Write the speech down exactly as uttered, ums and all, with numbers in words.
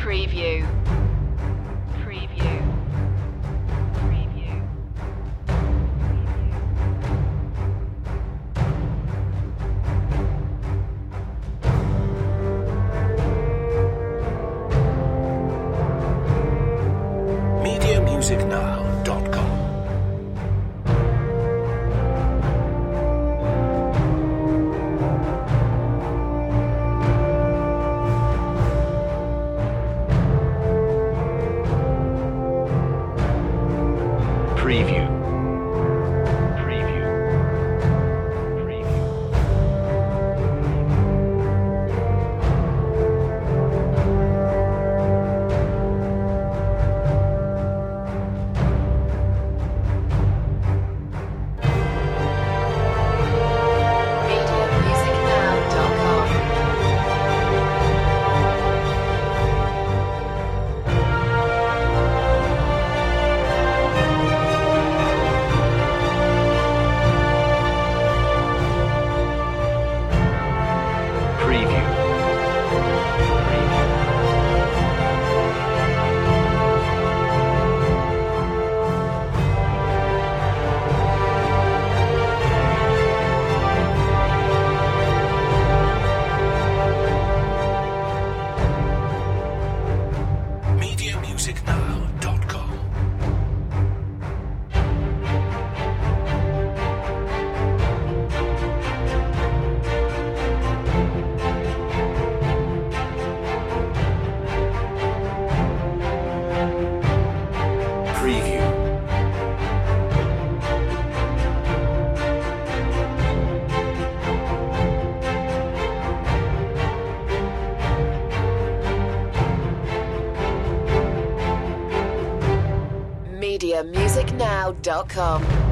Preview. Preview. Preview. media music now dot com. Preview. Preview. Preview. media music now dot com. Preview. media music now dot com. Preview. media music now dot com.